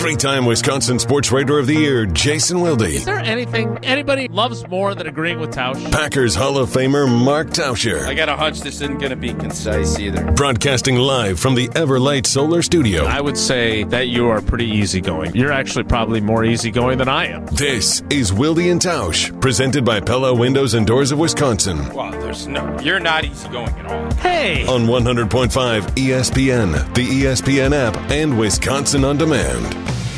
Three-time Wisconsin Sports Writer of the Year, Jason Wilde. Is there anything anybody loves more than agreeing with Tausch? Packers Hall of Famer, Mark Tauscher. I got a hunch this isn't going to be concise either. Broadcasting live from the Everlight Solar Studio. I would say that you are pretty easygoing. You're actually probably more easygoing than I am. This is Wilde and Tausch, presented by Pella Windows and Doors of Wisconsin. Well, you're not easygoing at all. Hey! On 100.5 ESPN, the ESPN app, and Wisconsin On Demand.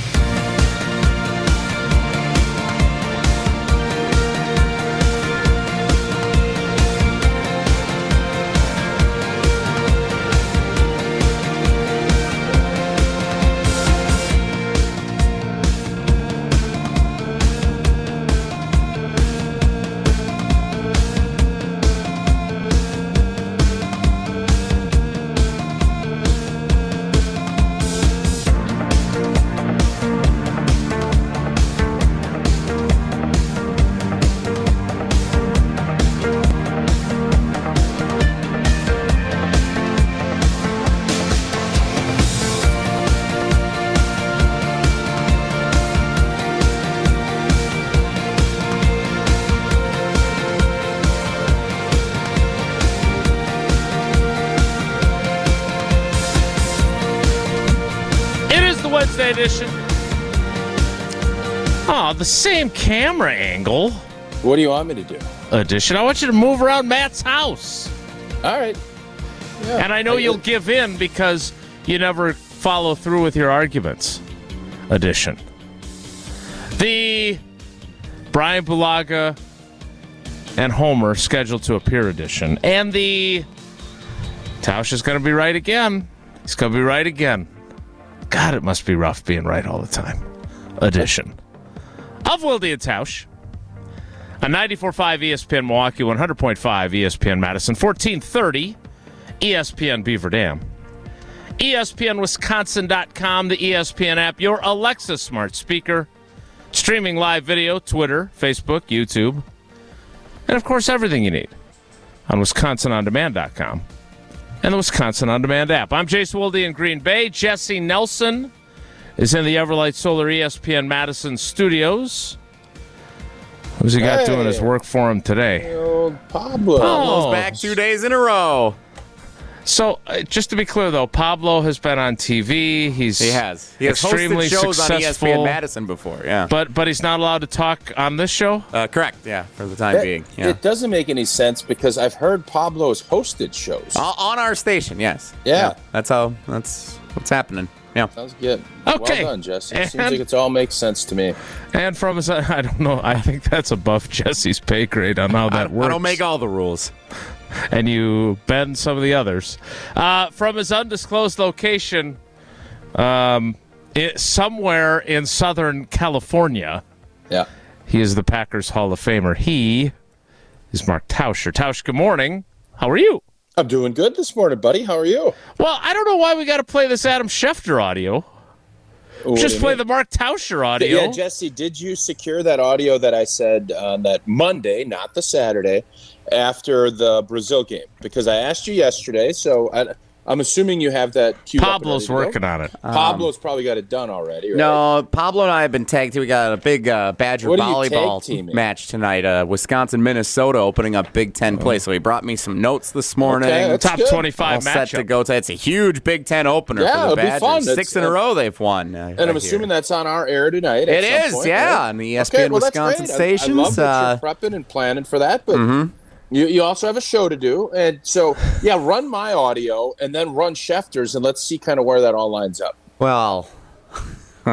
Wednesday edition. Oh, the same camera angle. What do you want me to do? Edition. I want you to move around Matt's house. All right. Yeah, and I know you'll give in because you never follow through with your arguments. Edition. The Brian Bulaga and Homer scheduled to appear edition. And the Tausch is going to be right again. He's going to be right again. God, it must be rough being right all the time. Edition of Wilde and Tausch on 94.5 ESPN Milwaukee, 100.5 ESPN Madison, 1430 ESPN Beaver Dam, ESPNWisconsin.com, the ESPN app, your Alexa smart speaker, streaming live video, Twitter, Facebook, YouTube, and of course everything you need on WisconsinOnDemand.com. and the Wisconsin On Demand app. I'm Jason Wilde in Green Bay. Jesse Nelson is in the Everlight Solar ESPN Madison studios. Who's he got doing his work for him today? Old Pablo. Pablo's back 2 days in a row. So, just to be clear, though, Pablo has been on TV. He has extremely hosted shows successful on ESPN Madison before, yeah. But he's not allowed to talk on this show? Correct, yeah, for the time being. Yeah. It doesn't make any sense because I've heard Pablo's hosted shows. On our station, yes. Yeah. That's what's happening. Yeah. Sounds good. Okay. Well done, Jesse. Seems like it all makes sense to me. And from his, I don't know, I think that's above Jesse's pay grade on how that works. I don't make all the rules. And you bend some of the others. From his undisclosed location, somewhere in Southern California, yeah, he is the Packers Hall of Famer. He is Mark Tauscher. Tausch, good morning. How are you? I'm doing good this morning, buddy. How are you? Well, I don't know why we got to play this Adam Schefter audio. Just play the Mark Tauscher audio. Yeah, Jesse, did you secure that audio that I said on that Monday, not the Saturday, after the Brazil game? Because I asked you yesterday, so I'm assuming you have that queued Pablo's up working on it. Pablo's probably got it done already, right? No, Pablo and I have been tagged. We got a big Badger volleyball match tonight. Wisconsin-Minnesota opening up Big Ten play. So he brought me some notes this morning. Okay, Top good. 25 matchup. Set to go. It's a huge Big Ten opener for the Badgers. Fun. 6 in a row they've won. And I'm assuming that's on our air tonight. It is, point, yeah, right? on the ESPN Wisconsin stations. I love that you're prepping and planning for that, but you also have a show to do. And so, yeah, run my audio and then run Schefter's, and let's see kind of where that all lines up. Well, it's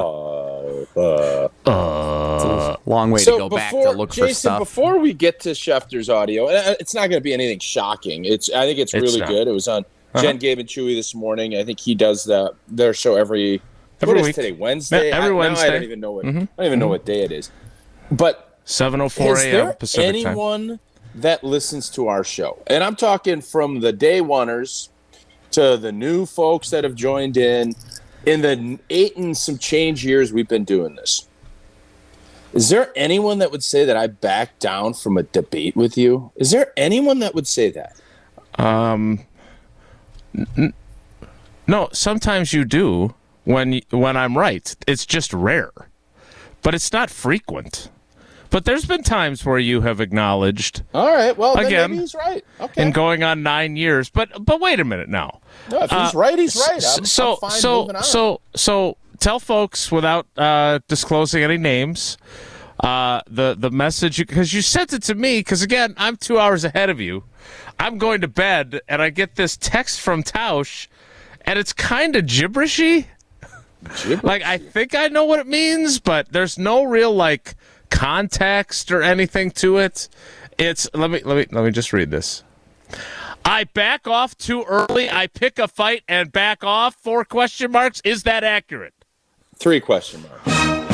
a long way to go back to look for stuff. Before we get to Schefter's audio, and it's not going to be anything shocking. I think it's really good. It was on Jen, Gabe, and Chewy this morning. I think he does their show every week. Today, Wednesday. Every Wednesday. I don't even know what. I don't even know what day it is. But 7:04 a.m. Pacific time. Is there anyone that listens to our show? And I'm talking from the day oneers to the new folks that have joined in the 8 and some change years we've been doing this. Is there anyone that would say that I backed down from a debate with you? Is there anyone that would say that? No, sometimes you do. when I'm right. It's just rare, but it's not frequent. But there's been times where you have acknowledged. All right. Well, again, then maybe he's right. Okay. And going on 9 years, but wait a minute now. No, if he's right, he's right. I'm fine moving on. So tell folks without disclosing any names the message, because you sent it to me. Because again, I'm 2 hours ahead of you. I'm going to bed, and I get this text from Tausch, and it's kind of gibberishy. Like, I think I know what it means, but there's no real context or anything to it. It's let me just read this. I back off too early. I pick a fight and back off. 4 question marks. Is that accurate? 3 question marks.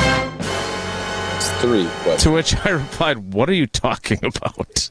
It's 3 questions. To which I replied, "What are you talking about?"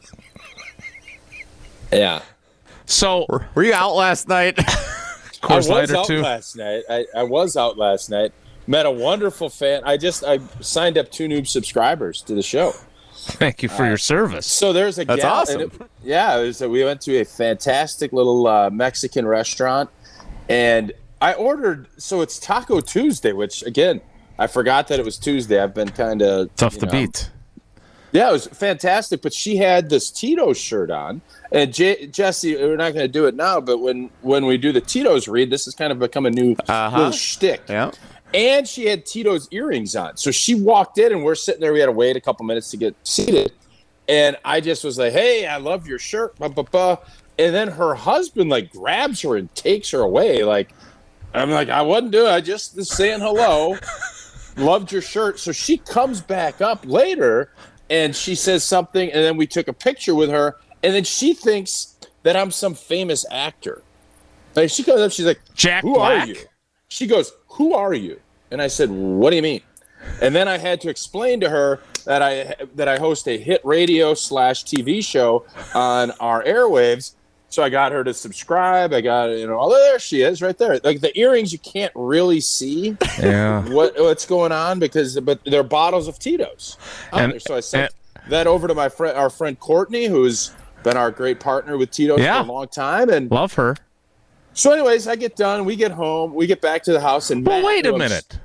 Yeah. So were you out last night? I was out last night. I was out last night. Met a wonderful fan. I signed up 2 new subscribers to the show. Thank you for your service. So there's a That's gal, awesome. We went to a fantastic little Mexican restaurant, and I ordered. So it's Taco Tuesday, which again I forgot that it was Tuesday. I've been kind of tough to beat. Yeah, it was fantastic. But she had this Tito's shirt on, and Jesse, we're not going to do it now, but when we do the Tito's read, this has kind of become a new little shtick. Yeah. And she had Tito's earrings on. So she walked in, and we're sitting there. We had to wait a couple minutes to get seated. And I just was like, "Hey, I love your shirt." Blah, blah, blah. And then her husband, grabs her and takes her away. I'm like, "I wasn't doing it. I just was saying hello. Loved your shirt." So she comes back up later, and she says something, and then we took a picture with her. And then she thinks that I'm some famous actor. She comes up, she's like, Jack Who Black? are you? She goes, "Who are you?" And I said, "What do you mean?" And then I had to explain to her that I host a hit radio /TV show on our airwaves. So I got her to subscribe. I got, oh, there she is right there. The earrings, you can't really see what's going on but they're bottles of Tito's. So I sent that over to our friend Courtney, who's been our great partner with Tito's for a long time. And love her. So anyways, I get done. We get home. We get back to the house. And wait a minute.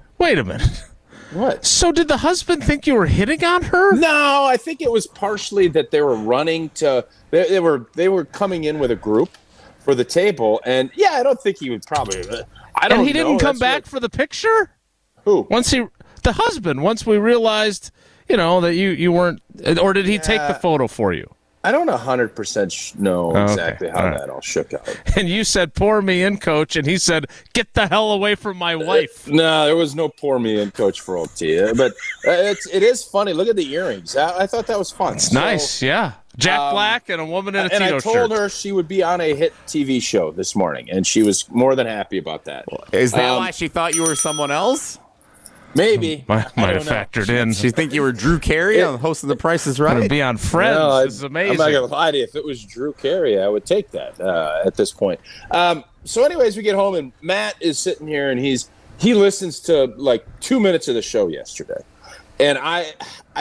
What? So did the husband think you were hitting on her? No, I think it was partially that they were running to. They were coming in with a group for the table, and I don't think he would probably. I don't. And he didn't come back for the picture. Who? The husband. Once we realized, that you weren't, or did he take the photo for you? I don't 100% know exactly how that all shook out. And you said, "Pour me in, coach," and he said, "Get the hell away from my wife." No, there was no pour me in, coach, for old T. But it is funny. Look at the earrings. I thought that was fun. It's nice, yeah. Jack Black and a woman in a Tito shirt. And I told her she would be on a hit TV show this morning, and she was more than happy about that. Is that why she thought you were someone else? Maybe. Might have factored in. She think you were Drew Carey on hosting The Price is Right? To be on Friends. This is amazing. I'm not going to lie to you. If it was Drew Carey, I would take that at this point. So anyways, we get home, and Matt is sitting here, and he listens to 2 minutes of the show yesterday. And I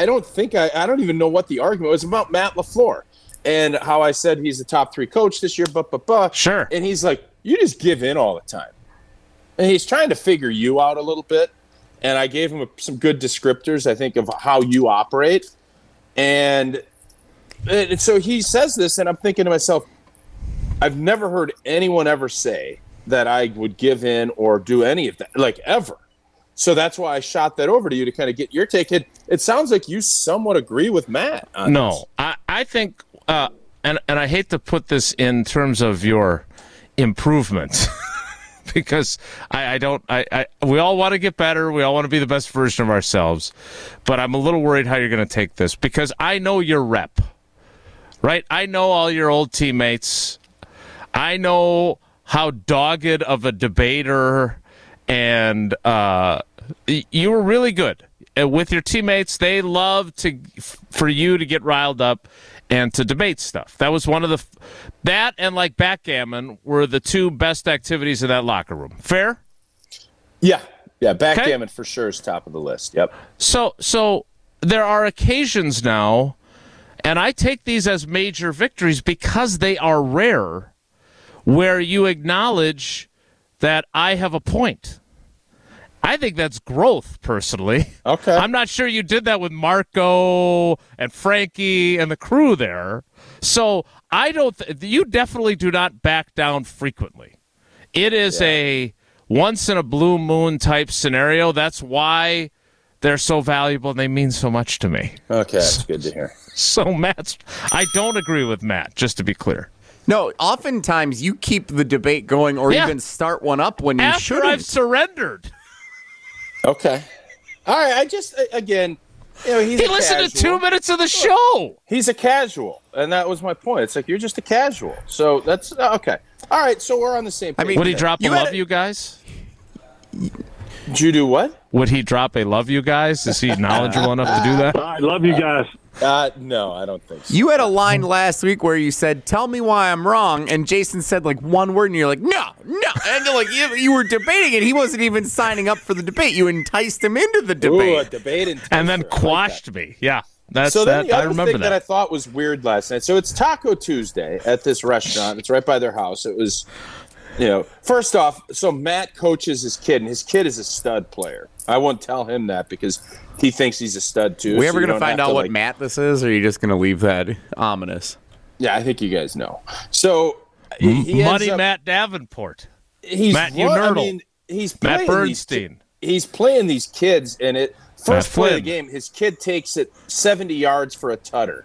don't even know what the argument was about. Matt LaFleur and how I said he's the top 3 coach this year, Sure. And he's like, "You just give in all the time." And he's trying to figure you out a little bit. And I gave him some good descriptors, I think, of how you operate. And so he says this, and I'm thinking to myself, I've never heard anyone ever say that I would give in or do any of that, ever. So that's why I shot that over to you to kind of get your take. It sounds like you somewhat agree with Matt on this. I think, and I hate to put this in terms of your improvement, because we all want to get better. We all want to be the best version of ourselves. But I'm a little worried how you're going to take this, because I know your rep, right? I know all your old teammates. I know how dogged of a debater, and you were really good with your teammates. They love for you to get riled up and to debate stuff. That was one of that and backgammon were the 2 best activities in that locker room. Fair? Yeah. Backgammon for sure is top of the list. Yep. So there are occasions now, and I take these as major victories because they are rare, where you acknowledge that I have a point. I think that's growth, personally. Okay. I'm not sure you did that with Marco and Frankie and the crew there. So I don't. You definitely do not back down frequently. It is a once in a blue moon type scenario. That's why they're so valuable and they mean so much to me. Okay, that's good to hear. So I don't agree with Matt, just to be clear. No, oftentimes you keep the debate going or even start one up when you shouldn't. After I've surrendered. Okay. All right. I just, again, he listened to 2 minutes of the show. He's a casual, and that was my point. It's like, you're just a casual. So that's, okay. All right, so we're on the same page. I mean, would he drop a love you guys? Did you do what? Would he drop a love you guys? Is he knowledgeable enough to do that? I love you guys. No, I don't think so. You had a line last week where you said, "Tell me why I'm wrong," and Jason said like one word, and you're like, "No," and like you were debating it. He wasn't even signing up for the debate. You enticed him into the debate. Ooh, a debate and then quashed me. Yeah, that's so then that. The other I remember thing that I thought was weird last night. So it's Taco Tuesday at this restaurant. It's right by their house. It was, first off, so Matt coaches his kid, and his kid is a stud player. I won't tell him that because he thinks he's a stud too. We ever going to find out what Matt this is, or are you just going to leave that ominous? Yeah, I think you guys know. So he Money Matt Davenport. Matt Unerdle. He's Matt Bernstein. He's playing these kids, and first play of the game, his kid takes it 70 yards for a tutter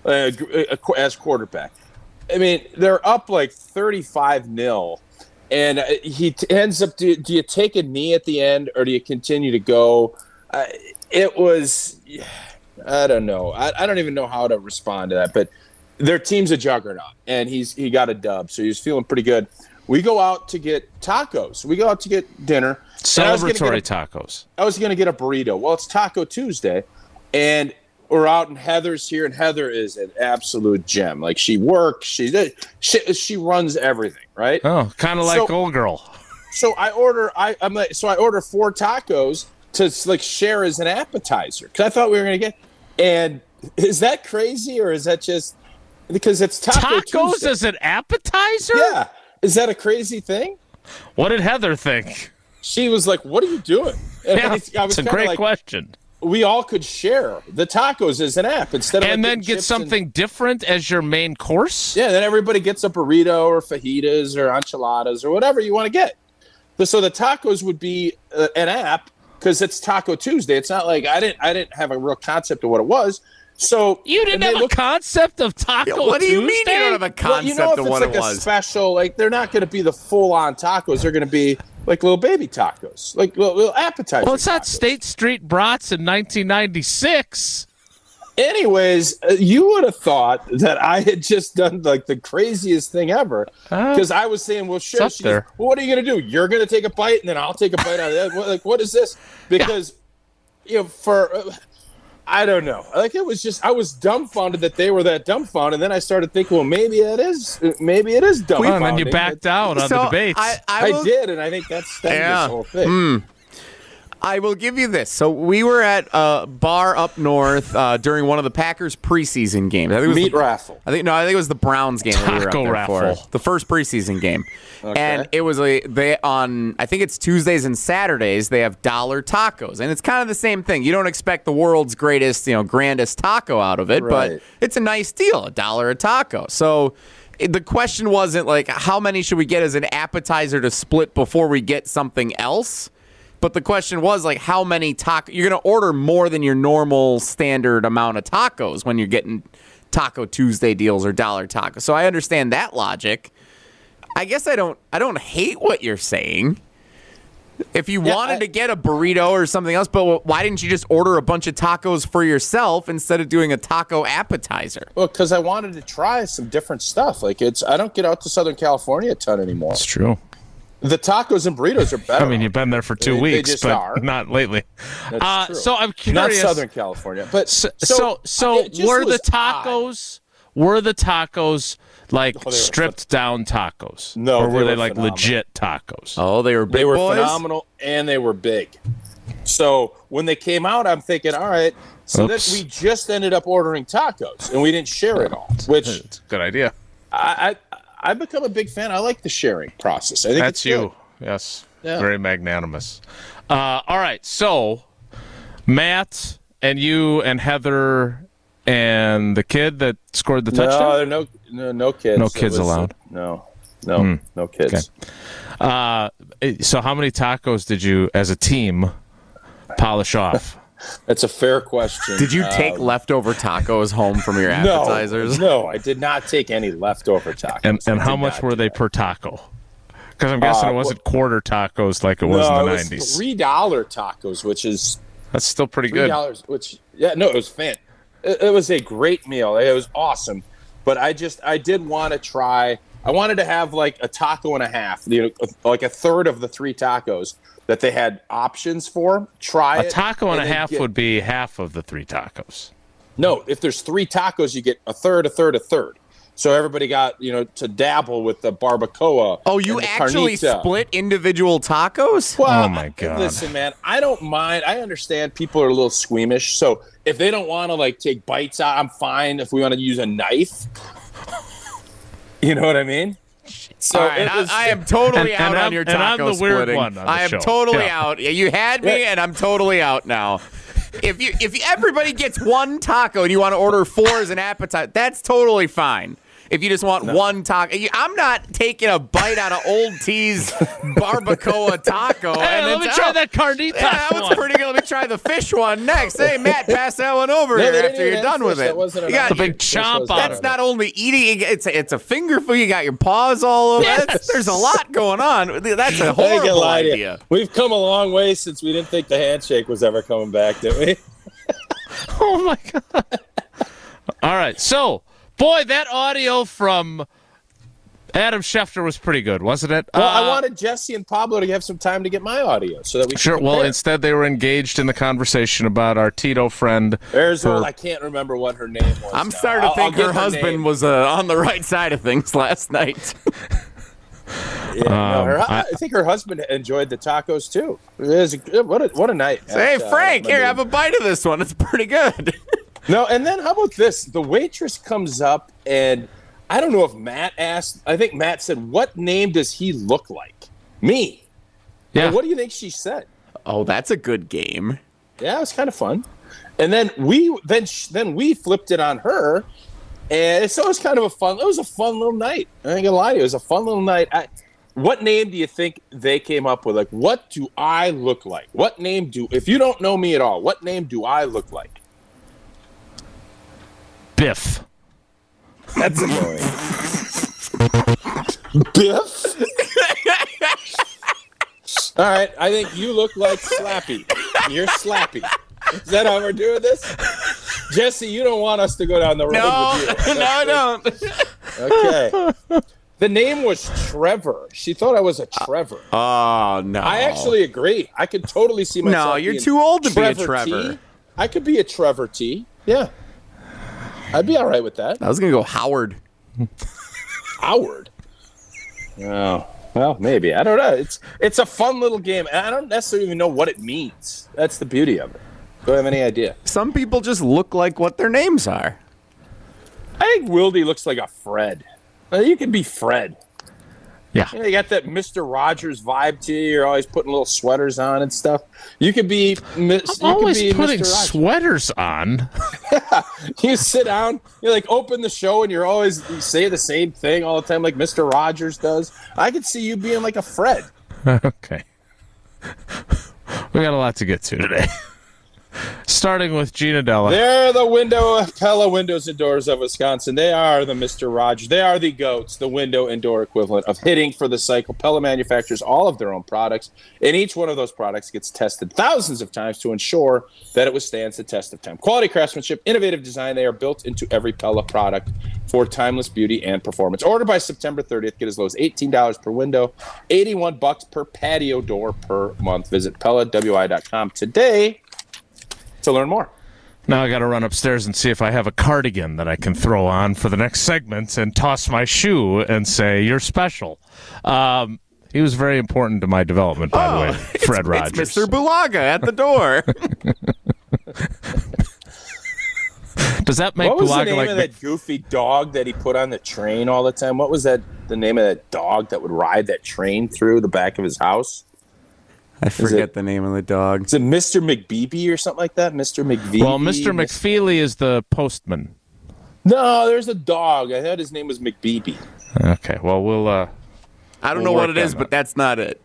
as quarterback. I mean, they're up like 35-0. And he ends up, do you take a knee at the end or do you continue to go? It was, I don't know. I don't even know how to respond to that. But their team's a juggernaut, and he got a dub, so he was feeling pretty good. We go out to get tacos. We go out to get dinner. Celebratory tacos. I was going to get a burrito. Well, it's Taco Tuesday, and we're out, and Heather's here, and Heather is an absolute gem. Like, she works, she runs everything, right? Oh, kind of like old girl. So I order, I order 4 tacos to like share as an appetizer because I thought we were gonna get. And is that crazy or is that just because it's Taco tacos Tuesday? As an appetizer? Yeah, is that a crazy thing? What did Heather think? She was like, "What are you doing?" And it's a great question. We all could share the tacos as an app instead of then get something different as your main course. Yeah, then everybody gets a burrito or fajitas or enchiladas or whatever you want to get. So the tacos would be an app because it's Taco Tuesday. It's not like I didn't have a real concept of what it was. So you didn't have a concept of Taco Tuesday? What do you mean you don't have a concept of what it was? If it's like a special, like they're not going to be the full-on tacos. They're going to be like little baby tacos, like little appetizers. Well, it's not State Street brats in 1996. Anyways, you would have thought that I had just done like the craziest thing ever because I was saying, well, sure. She goes, well, what are you going to do? You're going to take a bite and then I'll take a bite out of that. What is this? Because, I don't know. Like it was just, I was dumbfounded that they were that dumbfounded. And then I started thinking, well, maybe it is dumbfounded. And then you backed out on the debates. I did. And I think that's this whole thing. I will give you this. So we were at a bar up north during one of the Packers preseason games. I think it was Meat raffle. I think it was the Browns game that we were up there raffle. for. The first preseason game. Okay. And it was I think it's Tuesdays and Saturdays, they have dollar tacos. And it's kind of the same thing. You don't expect the world's greatest, grandest taco out of it, but it's a nice deal, $1 a taco. So the question wasn't like how many should we get as an appetizer to split before we get something else? But the question was, like, how many tacos? You're going to order more than your normal standard amount of tacos when you're getting Taco Tuesday deals or dollar tacos. So I understand that logic. I guess I don't hate what you're saying. If you wanted to get a burrito or something else, but why didn't you just order a bunch of tacos for yourself instead of doing a taco appetizer? Well, because I wanted to try some different stuff. Like I don't get out to Southern California a ton anymore. That's true. The tacos and burritos are better. I mean, you've been there for 2 weeks, but not lately. That's true. So I'm curious. Not Southern California, but so were the tacos? Were the tacos like stripped down tacos? No, or were they like phenomenal. legit tacos? Oh, they were big. They were boys? phenomenal, and they were big. So when they came out, I'm thinking, all right. So that we just ended up ordering tacos, and we didn't share it all. Which it's a good idea. I've become a big fan. I like the sharing process. I think that's it's you. good. Yes. Yeah. Very magnanimous. All right, so Matt and you and Heather and the kid that scored the touchdown? No kids. No kids allowed? No kids. Okay. So how many tacos did you, as a team, polish off? That's a fair question. Did you take leftover tacos home from your appetizers? No, I did not take any leftover tacos. And how much were they per taco? Because I'm guessing it wasn't quarter tacos like it was in the 90s. It was $3 tacos, which is... That's still pretty good. $3, it was fantastic. It was a great meal. It was awesome. But I did want to try... I wanted to have like a taco and a half, like a third of the 3 tacos that they had options for. Try a taco and a half would be half of the 3 tacos. No, if there's 3 tacos, you get a third, a third, a third. So everybody got, to dabble with the barbacoa. Oh, you actually split individual tacos? Well, oh, my God. Listen, man, I don't mind. I understand people are a little squeamish. So if they don't want to, take bites out, I'm fine if we want to use a knife. You know what I mean? So right, I am totally out on your taco and I'm the weird splitting. one on the I am show. totally out. You had me, and I'm totally out now. If everybody gets 1 taco and you want to order 4 as an appetizer, that's totally fine. If you just want 1 taco, I'm not taking a bite out of Old T's barbacoa taco. Hey, let me try that carnitas Yeah, that one's pretty good. Let me try the fish one next. Hey, Matt, pass that one over here after you're done with it. You got a big chomp on it. That's not only eating; it's a finger food. You got your paws all over. Yes. There's a lot going on. That's a horrible idea. We've come a long way since we didn't think the handshake was ever coming back, did we? Oh my God! All right, so. Boy, that audio from Adam Schefter was pretty good, wasn't it? Well, I wanted Jesse and Pablo to have some time to get my audio so that we sure. Compare. Well, instead they were engaged in the conversation about our Tito friend. I can't remember what her name was. I'm starting to think her husband was on the right side of things last night. I think her husband enjoyed the tacos too. What a night! Hey, Frank, here, have a bite of this one. It's pretty good. No, and then how about this? The waitress comes up, and I don't know if Matt asked. I think Matt said, "What name does he look like?" Me. Yeah. And what do you think she said? Oh, that's a good game. Yeah, it was kind of fun. And then we flipped it on her, and so it was kind of a fun little night. I ain't gonna lie to you, it was a fun little night. What name do you think they came up with? Like, what do I look like? If you don't know me at all, what name do I look like? Biff. That's annoying. Biff? All right, I think you look like Slappy. You're Slappy. Is that how we're doing this? Jesse, you don't want us to go down the road with you. No, I don't. Okay. The name was Trevor. She thought I was a Trevor. Oh, no. I actually agree. I could totally see myself. No, you're too old to be a Trevor. T. I could be a Trevor T. Yeah. I'd be all right with that. I was going to go Howard. Howard? Oh, well, maybe. I don't know. It's a fun little game, and I don't necessarily even know what it means. That's the beauty of it. Don't have any idea. Some people just look like what their names are. I think Wildy looks like a Fred. You could be Fred. Yeah. You got that Mr. Rogers vibe to you. You're always putting little sweaters on and stuff. You could be always putting sweaters on. You sit down, you open the show, and you say the same thing all the time, like Mr. Rogers does. I could see you being like a Fred. Okay. We got a lot to get to today. Starting with Gina Della. They're the Pella windows and doors of Wisconsin. They are the Mr. Rogers. They are the GOATs, the window and door equivalent of hitting for the cycle. Pella manufactures all of their own products, and each one of those products gets tested thousands of times to ensure that it withstands the test of time. Quality craftsmanship, innovative design, they are built into every Pella product for timeless beauty and performance. Order by September 30th. Get as low as $18 per window, $81 per patio door per month. Visit PellaWI.com today to learn more. Now I got to run upstairs and see if I have a cardigan that I can throw on for the next segment and toss my shoe and say, "You're special." He was very important to my development, by the way, Fred Rogers. It's Mr. Bulaga at the door. Does that make What was Bulaga the name of that goofy dog that he put on the train all the time? What was the name of that dog that would ride that train through the back of his house? I forget the name of the dog. Is it Mr. McBeebe or something like that? Mr. McVeeby? Well, Mr. McFeely is the postman. No, there's a dog. I thought his name was McBeebe. Okay, well, we'll... I don't know what it is, but that's not it.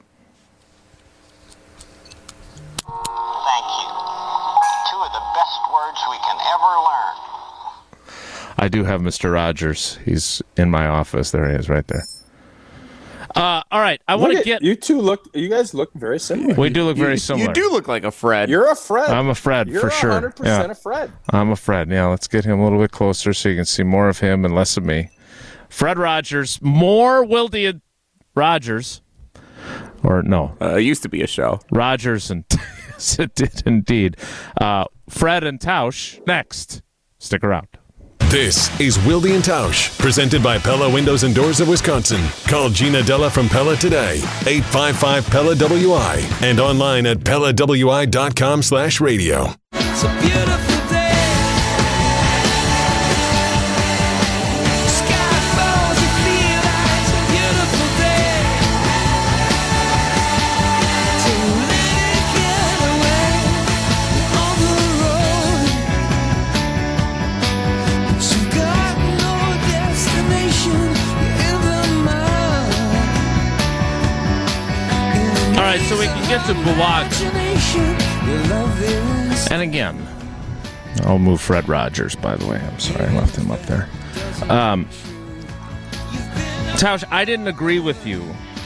Thank you. Two of the best words we can ever learn. I do have Mr. Rogers. He's in my office. There he is, right there. All right, I want to get... You guys look very similar. We do look very similar. You do look like a Fred. You're a Fred. I'm a Fred, for sure. You're 100% a Fred. I'm a Fred. Yeah, let's get him a little bit closer so you can see more of him and less of me. Fred Rogers, more Wildy Rogers. Or no. It used to be a show. Rogers and... yes, it did indeed. Fred and Tausch, next. Stick around. This is Wildy and Tausch, presented by Pella Windows and Doors of Wisconsin. Call Gina Della from Pella today, 855-PELLA-WI, and online at PellaWI.com/radio. It's a beautiful day. Sky falls, you feel like it's a beautiful day. So let it get away on the road. But you got no destination in the mind. All right, so we can get to Bulaga. And again, I'll move Fred Rogers, by the way. I'm sorry, I left him up there. Tausch, I didn't agree with you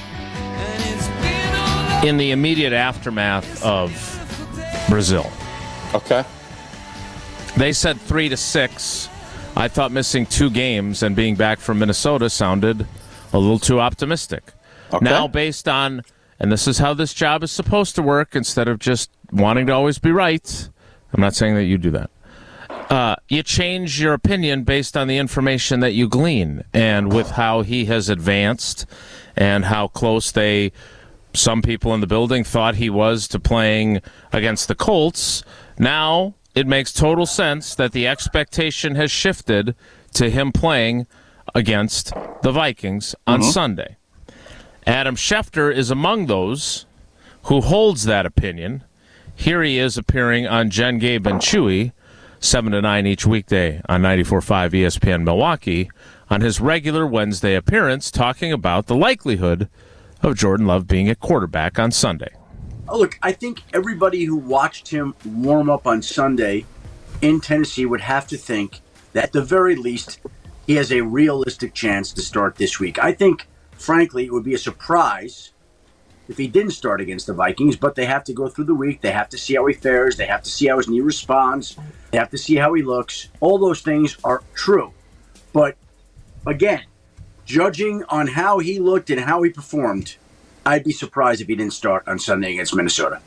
in the immediate aftermath of Brazil. Okay. They said 3-6. I thought missing 2 games and being back from Minnesota sounded a little too optimistic. Okay. Now, based on, and this is how this job is supposed to work, instead of just wanting to always be right, I'm not saying that you do that. You change your opinion based on the information that you glean, and with how he has advanced and how close some people in the building thought he was to playing against the Colts. Now it makes total sense that the expectation has shifted to him playing against the Vikings on Sunday. Adam Schefter is among those who holds that opinion. Here he is appearing on Jen, Gabe, and Chewy, 7 to 9 each weekday on 94.5 ESPN Milwaukee, on his regular Wednesday appearance, talking about the likelihood of Jordan Love being at quarterback on Sunday. Oh, look, I think everybody who watched him warm up on Sunday in Tennessee would have to think that at the very least he has a realistic chance to start this week. I think, frankly, it would be a surprise if he didn't start against the Vikings, but they have to go through the week. They have to see how he fares. They have to see how his knee responds. They have to see how he looks. All those things are true. But, again, judging on how he looked and how he performed, I'd be surprised if he didn't start on Sunday against Minnesota.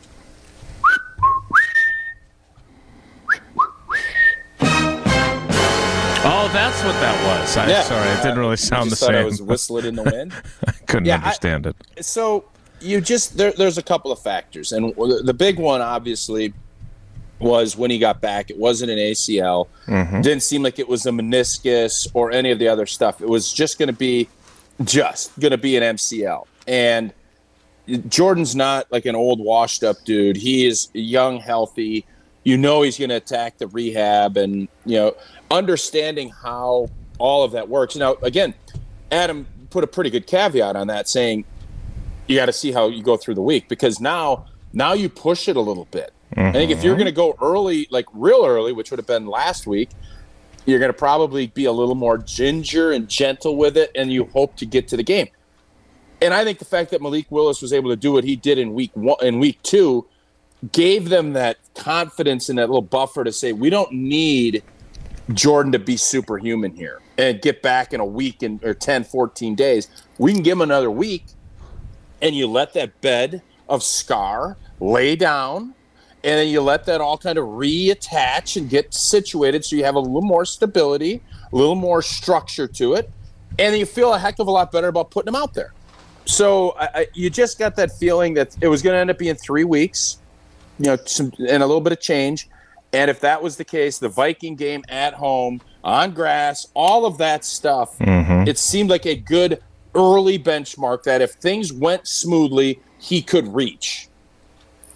Oh, that's what that was. Sorry, it didn't really sound the same. I was whistling in the wind. I couldn't understand it. So there's a couple of factors, and the big one obviously was when he got back. It wasn't an ACL. Mm-hmm. Didn't seem like it was a meniscus or any of the other stuff. It was just going to be an MCL. And Jordan's not like an old washed up dude. He is young, healthy. He's going to attack the rehab and, understanding how all of that works. Now, again, Adam put a pretty good caveat on that, saying you got to see how you go through the week, because now you push it a little bit. Mm-hmm. I think if you're going to go early, like real early, which would have been last week, you're going to probably be a little more ginger and gentle with it, and you hope to get to the game. And I think the fact that Malik Willis was able to do what he did in week 2 gave them that confidence and that little buffer to say, we don't need Jordan to be superhuman here and get back in a week or 10, 14 days. We can give him another week, and you let that bed of scar lay down, and then you let that all kind of reattach and get situated so you have a little more stability, a little more structure to it, and then you feel a heck of a lot better about putting him out there. So you just got that feeling that it was going to end up being 3 weeks, and a little bit of change. And if that was the case, the Viking game at home, on grass, all of that stuff, It seemed like a good early benchmark that if things went smoothly, he could reach.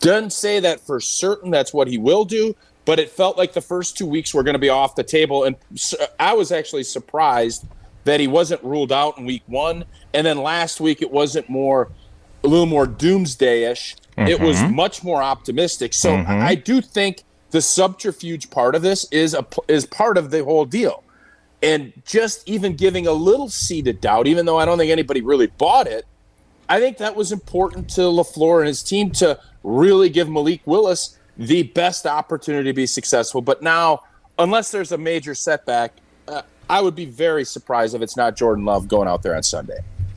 Doesn't say that for certain that's what he will do, but it felt like the first 2 weeks were going to be off the table. And I was actually surprised that he wasn't ruled out in week 1. And then last week it wasn't a little more doomsday-ish. It was much more optimistic. So I do think the subterfuge part of this is part of the whole deal. And just even giving a little seed of doubt, even though I don't think anybody really bought it, I think that was important to LaFleur and his team to really give Malik Willis the best opportunity to be successful. But now, unless there's a major setback, I would be very surprised if it's not Jordan Love going out there on Sunday.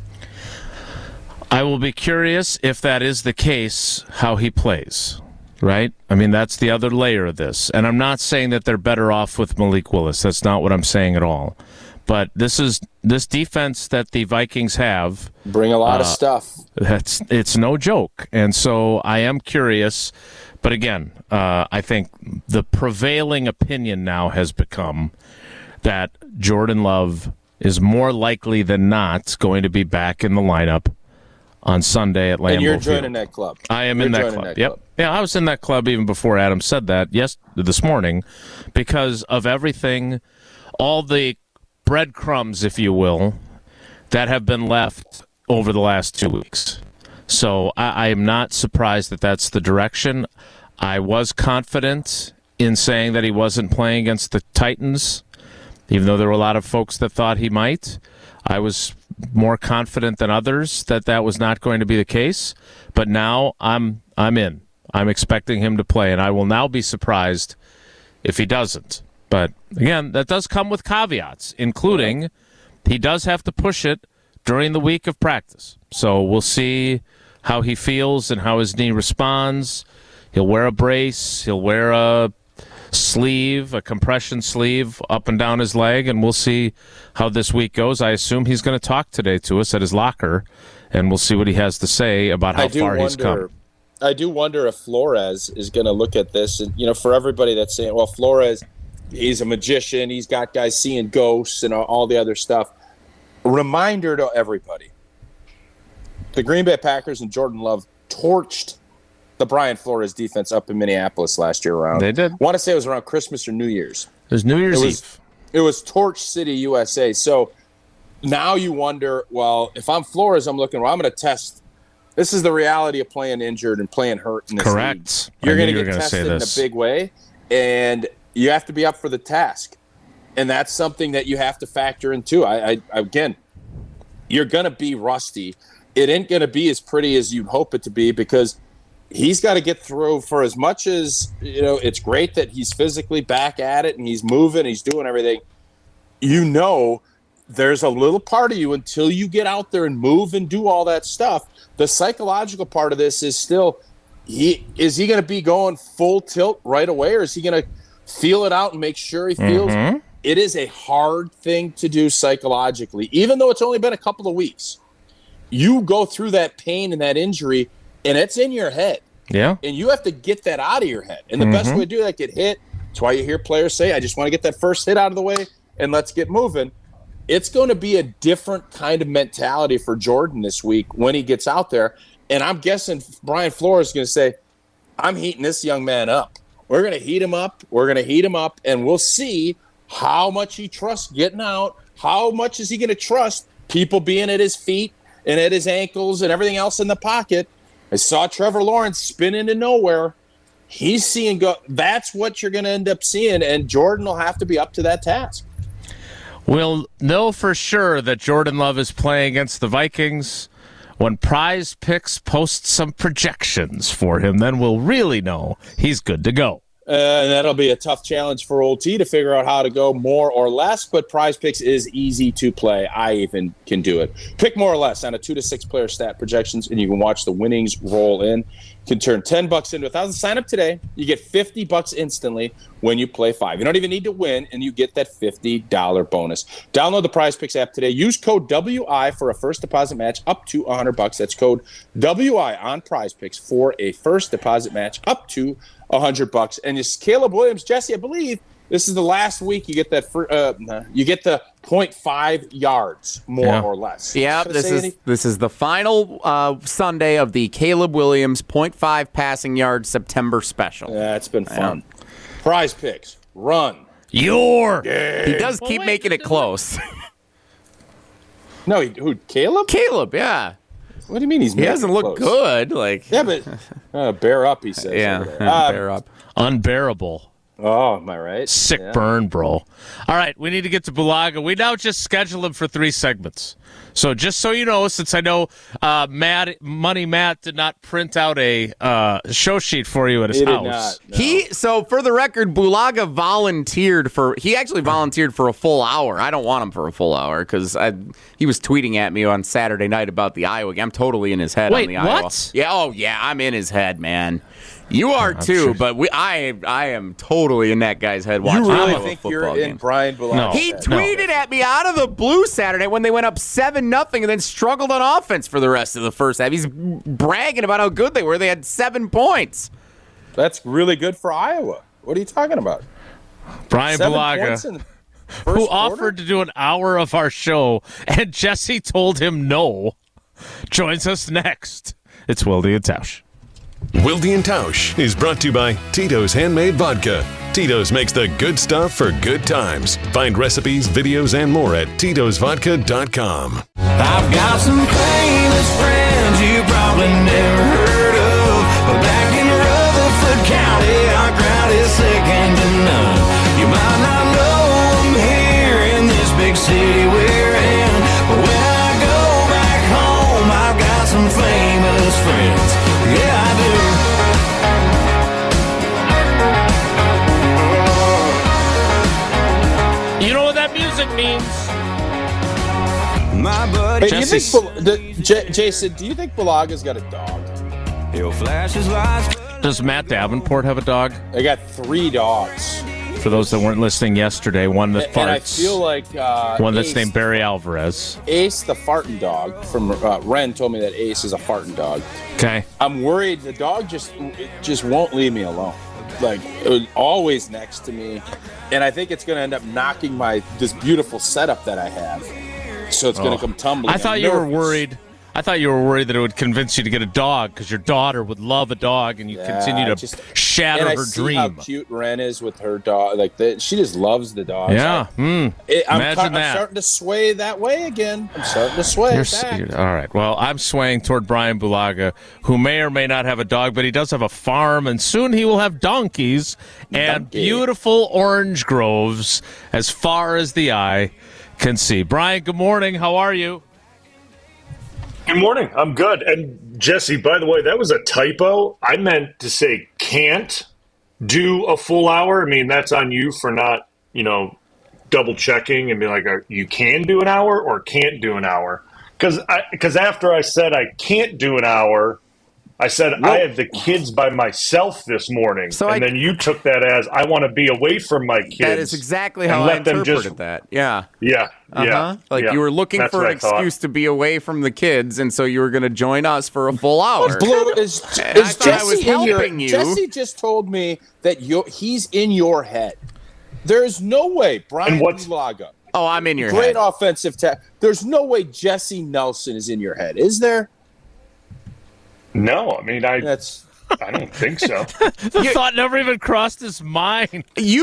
I will be curious if that is the case, how he plays, right? I mean, that's the other layer of this. And I'm not saying that they're better off with Malik Willis. That's not what I'm saying at all. But this defense that the Vikings have. Bring a lot of stuff. It's no joke. And so I am curious. But again, I think the prevailing opinion now has become that Jordan Love is more likely than not going to be back in the lineup on Sunday at Lambeau Field. And you're joining that club. I am in that club. Yep. Yeah, I was in that club even before Adam said that this morning because of everything, all the breadcrumbs, if you will, that have been left over the last 2 weeks. So I am not surprised that that's the direction. I was confident in saying that he wasn't playing against the Titans, even though there were a lot of folks that thought he might. I was more confident than others that was not going to be the case. But now I'm in. I'm expecting him to play, and I will now be surprised if he doesn't. But, again, that does come with caveats, including he does have to push it during the week of practice. So we'll see how he feels and how his knee responds. He'll wear a brace. He'll wear a sleeve, a compression sleeve up and down his leg, and we'll see how this week goes. I assume he's going to talk today to us at his locker, and we'll see what he has to say about how far he's come. I do wonder if Flores is going to look at this. And, for everybody that's saying, well, Flores, he's a magician. He's got guys seeing ghosts and all the other stuff. Reminder to everybody. The Green Bay Packers and Jordan Love torched the Brian Flores defense up in Minneapolis last year around. They did. I want to say it was around Christmas or New Year's. It was New Year's Eve. It was Torch City, USA. So now you wonder, well, if I'm Flores, I'm looking, I'm going to test. This is the reality of playing injured and playing hurt in this Correct. league. You're going to get tested in a big way, and you have to be up for the task. And that's something that you have to factor in, too. Again, you're going to be rusty. It ain't going to be as pretty as you'd hope it to be because he's got to get through for as much as, it's great that he's physically back at it and he's moving, he's doing everything. There's a little part of you until you get out there and move and do all that stuff. The psychological part of this is still, is he going to be going full tilt right away, or is he going to feel it out and make sure he feels? Mm-hmm. It is a hard thing to do psychologically, even though it's only been a couple of weeks. You go through that pain and that injury, and it's in your head. Yeah. And you have to get that out of your head. And the best way to do that, get hit. That's why you hear players say, I just want to get that first hit out of the way and let's get moving. It's going to be a different kind of mentality for Jordan this week when he gets out there. And I'm guessing Brian Flores is going to say, I'm heating this young man up. We're going to heat him up. We're going to heat him up, and we'll see how much he trusts getting out. How much is he going to trust people being at his feet and at his ankles and everything else in the pocket? I saw Trevor Lawrence spin into nowhere. He's seeing go. That's what you're going to end up seeing, and Jordan will have to be up to that task. We'll know for sure that Jordan Love is playing against the Vikings when Prize Picks posts some projections for him. Then we'll really know he's good to go. And that'll be a tough challenge for Old T to figure out how to go more or less, but Prize Picks is easy to play. I even can do it. Pick more or less on a 2 to 6 player stat projections, and you can watch the winnings roll in. You can turn $10 into $1,000. Sign up today. You get $50 instantly when you play 5. You don't even need to win, and you get that $50 bonus. Download the Prize Picks app today. Use code WI for a first deposit match up to $100. That's code WI on Prize Picks for a first deposit match up to $100. And it's Caleb Williams. Jesse, I believe This is the last week you get that you get the 0.5 yards more or less. Yeah, this is the final Sunday of the Caleb Williams 0.5 passing yard September special. Yeah, it's been fun. Prize picks. Run. He does keep making it close. No, who? Caleb? Caleb, yeah. What do you mean he hasn't looked good? Like, yeah, but bear up, he says. Yeah, bear up. Unbearable. Oh, am I right? Sick burn, bro. All right, we need to get to Bulaga. We now just schedule him for 3 segments. So just so you know, since I know Money Matt did not print out a show sheet for you at his house. Did not, no. So for the record, Bulaga volunteered for a full hour. I don't want him for a full hour because he was tweeting at me on Saturday night about the Iowa game. I'm totally in his head on the Iowa. What? Yeah, I'm in his head, man. You are too, sure. But I am totally in that guy's head watching. You really a think football you're game. in Brian Bulaga? No. He tweeted at me out of the blue Saturday when they went up 7-0 and then struggled on offense for the rest of the first half. He's bragging about how good they were. They had 7 points. That's really good for Iowa. What are you talking about? Brian 7 Bulaga, points in the first who quarter? offered to do an hour of our show, and Jesse told him no, joins us next. It's Wilde and Tausch. Wilde and Tausch is brought to you by Tito's Handmade Vodka. Tito's makes the good stuff for good times. Find recipes, videos, and more at titosvodka.com. I've got some famous friends you probably never heard of, but back in Rutherford County, our crowd is second to none. You might not know them here in this big city we're in, but when I go back home, I've got some famous friends. Yeah, I do. You know what that music means? My buddy Hey, do you think Jason, do you think Bulaga's got a dog? he'll flash his lights. Does Matt Davenport have a dog? They got 3 dogs. For those that weren't listening yesterday, one that farts. And I feel like one that's Ace, named Barry Alvarez. Ace, the farting dog from Ren, told me that Ace is a farting dog. Okay. I'm worried the dog just won't leave me alone. Like, it was always next to me, and I think it's going to end up knocking this beautiful setup that I have. So it's going to come tumbling. I thought you were worried. I thought you were worried that it would convince you to get a dog because your daughter would love a dog, and you continue to shatter and I her see dream. how cute Ren is with her dog. Like she just loves the dog. Yeah. I'm starting to sway that way again. I'm starting to sway back. All right. Well, I'm swaying toward Brian Bulaga, who may or may not have a dog, but he does have a farm, and soon he will have donkeys and beautiful orange groves as far as the eye can see. Brian, good morning. How are you? Good morning. I'm good. And Jesse, by the way, that was a typo. I meant to say can't do a full hour. I mean, that's on you for not, double checking and be like, you can do an hour or can't do an hour. Because after I said I can't do an hour, I said I had the kids by myself this morning. And then you took that as I want to be away from my kids. That is exactly how I interpreted that. Yeah. Yeah. You were looking That's for what an I thought. excuse to be away from the kids, and so you were going to join us for a full hour. Is I thought I was Jesse in helping you. Jesse just told me that he's in your head. There's no way Brian Bulaga. Oh, I'm in your head. Great offensive tech. There's no way Jesse Nelson is in your head, is there? No, I mean, I don't think so. The thought never even crossed his mind.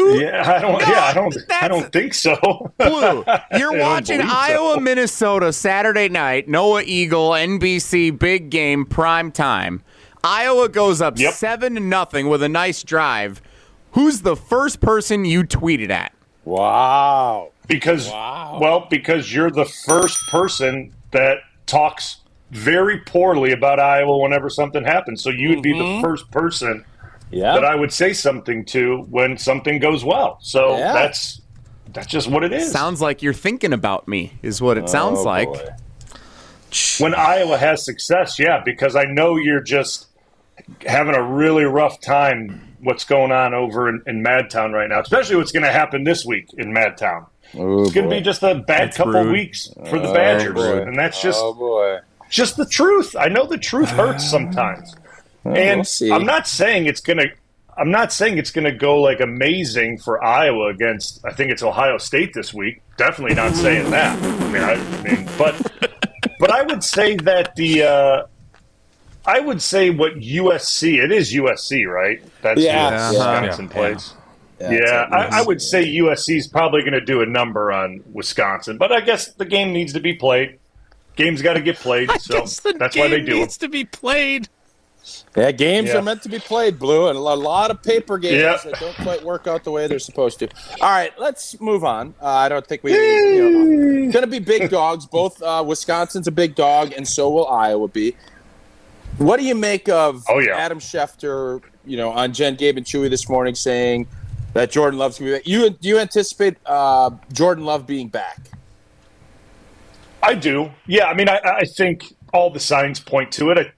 I don't think so. Blue, you're I watching don't believe Iowa, so. Minnesota Saturday night. Noah Eagle, NBC, big game, prime time. Iowa goes up 7-0 with a nice drive. Who's the first person you tweeted at? Wow. Because you're the first person that talks very poorly about Iowa whenever something happens. So you would be the first person that I would say something to when something goes well. So that's just what it is. Sounds like you're thinking about me, is what it sounds like. Boy. When Iowa has success, because I know you're just having a really rough time what's going on over in Madtown right now, especially what's going to happen this week in Madtown. It's going to be just a bad couple weeks for the Badgers. And that's just the truth. I know the truth hurts sometimes. And we'll see. I'm not saying it's going to I'm not saying it's going to go like amazing for Iowa against, I think it's Ohio State this week. Definitely not saying that. But I would say that I would say what USC, it is USC, right? That's Yeah. Wisconsin plays. Yeah, I would say USC is probably going to do a number on Wisconsin, but I guess the game needs to be played. Game's got to get played, so that's why they do it. Needs to be played. Yeah, games are meant to be played, Blue, and a lot of paper games that don't quite work out the way they're supposed to. All right, let's move on. I don't think going to be big dogs. Both Wisconsin's a big dog, and so will Iowa be. What do you make of Adam Schefter, on Jen, Gabe, and Chewy this morning saying that Jordan Love's going to be back? Do you anticipate Jordan Love being back? I do. Yeah, I mean, I think all the signs point to it.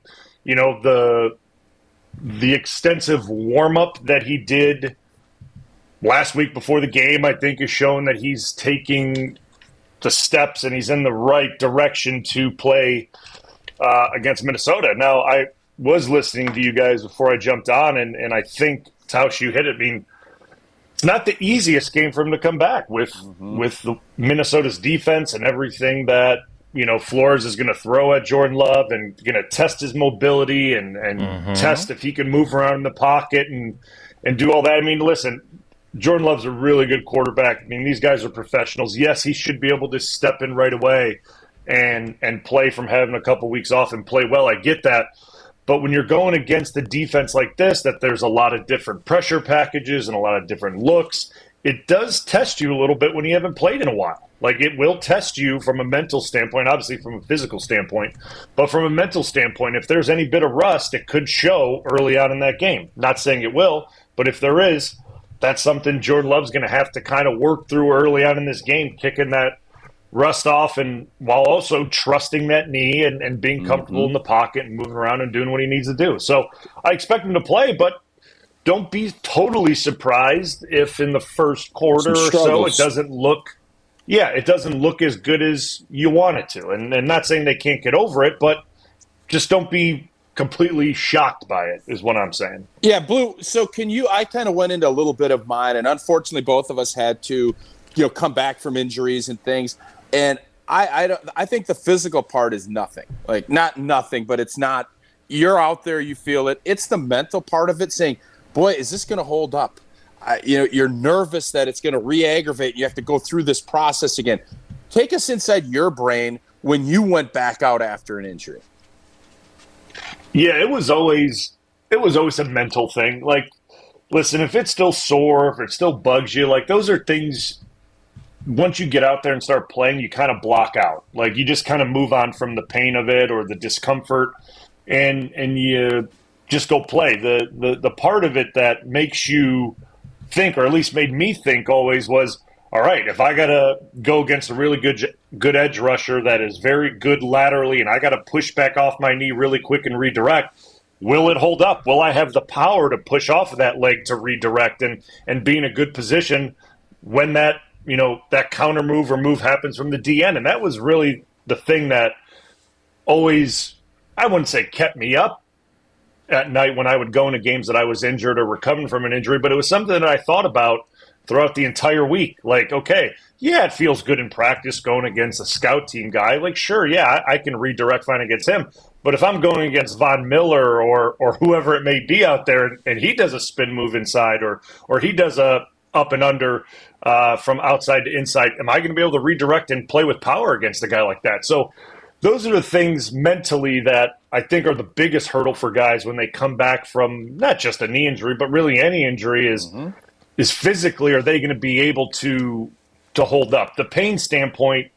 The extensive warm-up that he did last week before the game, I think, is showing that he's taking the steps and he's in the right direction to play against Minnesota. Now, I was listening to you guys before I jumped on, and I think, Tausch, you hit it. I mean, it's not the easiest game for him to come back with the Minnesota's defense and everything that Flores is going to throw at Jordan Love and going to test his mobility and test if he can move around in the pocket and do all that. I mean, listen, Jordan Love's a really good quarterback. I mean, these guys are professionals. Yes, he should be able to step in right away and play from having a couple weeks off and play well. I get that. But when you're going against a defense like this, that there's a lot of different pressure packages and a lot of different looks, it does test you a little bit when you haven't played in a while. Like, it will test you from a mental standpoint, obviously from a physical standpoint, but from a mental standpoint, if there's any bit of rust, it could show early on in that game. Not saying it will, but if there is, that's something Jordan Love's going to have to kind of work through early on in this game, kicking that rust off, and while also trusting that knee and being comfortable in the pocket and moving around and doing what he needs to do. So I expect him to play, but don't be totally surprised if in the first quarter or so it doesn't look as good as you want it to. And not saying they can't get over it, but just don't be completely shocked by it is what I'm saying. Yeah, Blue, so I kind of went into a little bit of mine, and unfortunately both of us had to come back from injuries and things. And I think the physical part is nothing. Like, not nothing, but it's not. You're out there, you feel it. It's the mental part of it, saying, boy, is this going to hold up? You're nervous that it's going to re-aggravate. You have to go through this process again. Take us inside your brain when you went back out after an injury. Yeah, it was always a mental thing. Like, listen, if it's still sore, if it still bugs you, like, those are things. Once you get out there and start playing, you kind of block out. Like, you just kind of move on from the pain of it or the discomfort, and you just go play. The part of it that makes you think, or at least made me think always, was, all right, if I got to go against a really good edge rusher that is very good laterally and I got to push back off my knee really quick and redirect, will it hold up? Will I have the power to push off of that leg to redirect and be in a good position when that that counter move or move happens from the DN? And that was really the thing that always, I wouldn't say kept me up at night when I would go into games that I was injured or recovering from an injury, but it was something that I thought about throughout the entire week. Like, okay, yeah, it feels good in practice going against a scout team guy. Like, sure, yeah, I can redirect fine against him. But if I'm going against Von Miller or whoever it may be out there, and he does a spin move inside or he does a up and under from outside to inside, am I going to be able to redirect and play with power against a guy like that? So those are the things mentally that I think are the biggest hurdle for guys when they come back from not just a knee injury, but really any injury is physically, are they going to be able to hold up? The pain standpoint,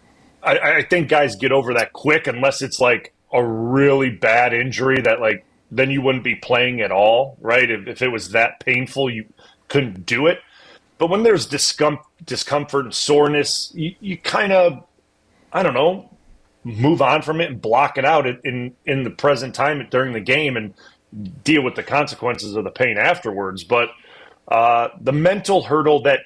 I think guys get over that quick unless it's like a really bad injury that, like, then you wouldn't be playing at all, right? If it was that painful, you couldn't do it. But when there's discomfort and soreness, you kind of, I don't know, move on from it and block it out in the present time during the game and deal with the consequences of the pain afterwards. But the mental hurdle that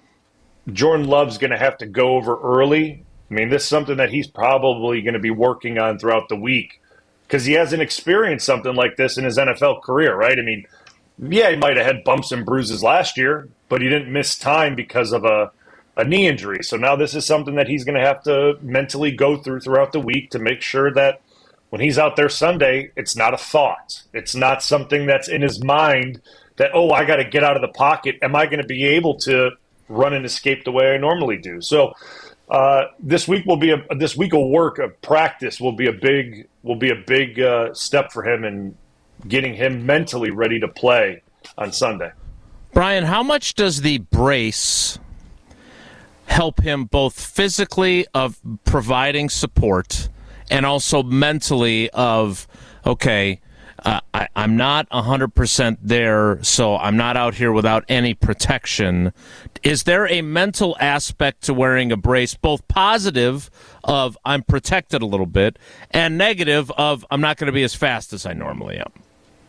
Jordan Love's going to have to go over early, I mean, this is something that he's probably going to be working on throughout the week because he hasn't experienced something like this in his NFL career, right? I mean, yeah, he might have had bumps and bruises last year, but he didn't miss time because of a knee injury. So now this is something that he's going to have to mentally go through throughout the week to make sure that when he's out there Sunday, it's not a thought. It's not something that's in his mind that, oh, I got to get out of the pocket. Am I going to be able to run and escape the way I normally do? So this week of work, of practice will be a big step for him in getting him mentally ready to play on Sunday. Brian, how much does the brace help him both physically of providing support and also mentally of, okay, I'm not 100% there, so I'm not out here without any protection. Is there a mental aspect to wearing a brace, both positive of I'm protected a little bit and negative of I'm not going to be as fast as I normally am?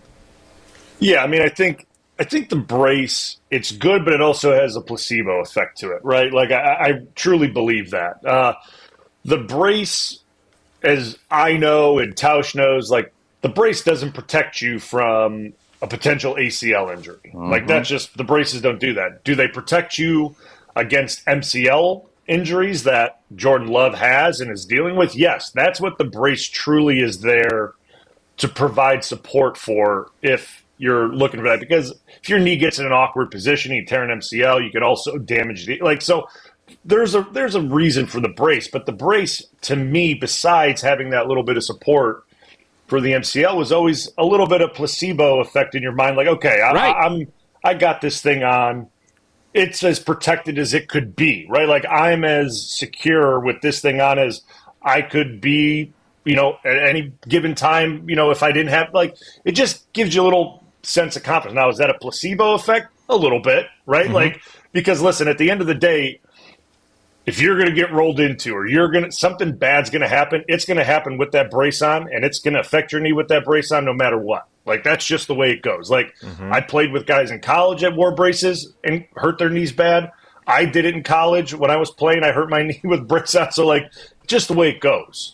Yeah, I mean, I think the brace, it's good, but it also has a placebo effect to it, right? Like, I truly believe that. The brace, as I know and Tausch knows, like, the brace doesn't protect you from a potential ACL injury. Mm-hmm. Like, that's just, the braces don't do that. Do they protect you against MCL injuries that Jordan Love has and is dealing with? Yes, that's what the brace truly is there to provide support for if you're looking for that. Because if your knee gets in an awkward position, you tear an MCL, you could also damage the, like, so there's a reason for the brace. But the brace, to me, besides having that little bit of support for the MCL, was always a little bit of placebo effect in your mind. Like, okay, I got this thing on. It's as protected as it could be, right? Like, I'm as secure with this thing on as I could be, at any given time, if I didn't have, like, it just gives you a little sense of confidence. Now, is that a placebo effect? A little bit, right? Mm-hmm. Like, because listen, at the end of the day, if you're going to get rolled into or something bad's going to happen, it's going to happen with that brace on, and it's going to affect your knee with that brace on no matter what. Like, that's just the way it goes. Like, I played with guys in college that wore braces and hurt their knees bad. I did it in college. When I was playing, I hurt my knee with brace on. So, like, just the way it goes.